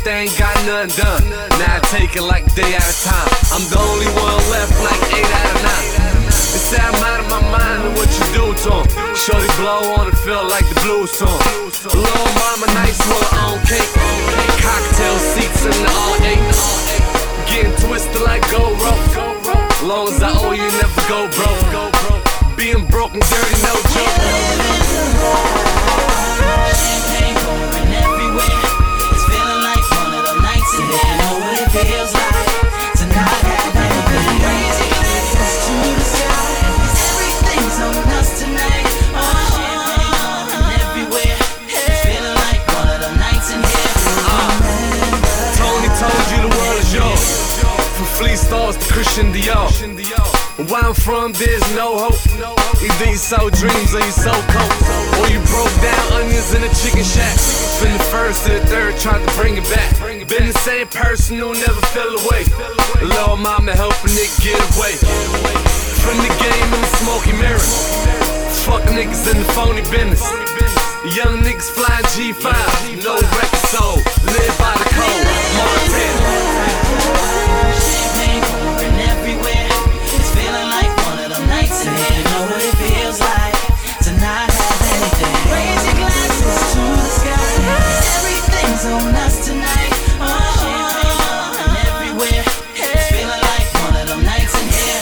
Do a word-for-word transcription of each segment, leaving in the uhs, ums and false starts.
they ain't got nothing done. Now I take it like day at a time. I'm the only one left, like eight out of nine. They say I'm out of my mind and what you do to 'em. Shorty blow on it, feel like the blues song. Little mama nice with her own cake. Cocktail seats in the all eight. Getting twisted like go rope. Long as I owe you, never go broke. Being broke and dirty, no joke. Champagne pouring everywhere. It's feeling like one of the nights in here. I know what it feels like to not have anything. Crazy glasses to the sky. Everything's on us tonight. Oh, champagne pouring everywhere. It's feeling like one of the nights in here. Uh, Tony told you the world is yours. From Flea Stars to Christian Dior. Where I'm from, there's no hope. Either you sold dreams or you sold coke. Or you broke down onions in a chicken shack. From the first to the third, tried to bring it back. Been the same person who never fell away. Little mama helping it get away. From the game in the smoky mirror. Fuck niggas in the phony business. Young niggas flying G five. No record sold. Live by the code. Montana. Champagne pouring everywhere. It's feeling like one of them nights in here. You know what it feels like to not have anything. Raise your glasses to the sky. Everything's on us tonight. Oh, champagne pouring everywhere. It's feeling like one of them nights in here.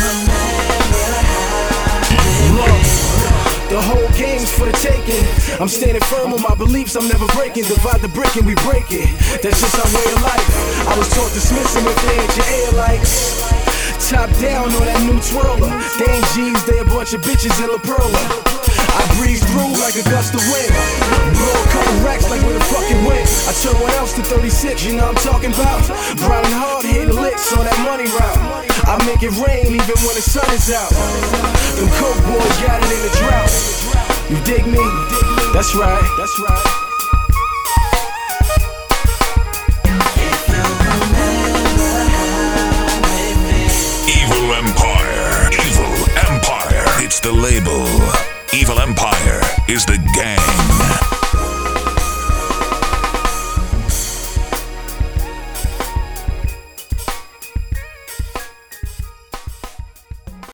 Look, the whole game's for the taking. I'm standing firm on my beliefs, I'm never breaking. Divide the brick and we break it. That's just our way of life. I was taught to dismiss them if they ain't your air like. Top down on that new twirler. They ain't G's, they a bunch of bitches in La Perla. I breeze through like a gust of wind. Blow a couple racks like with a fucking wind. I turn one ounce to thirty-six, you know what I'm talking about. Brown and hard, hitting licks on that money route. I make it rain even when the sun is out. Them coke boys got it in the drought. You dig me? That's right, that's right. Evil Empire, Evil Empire. It's the label. Evil Empire is the gang.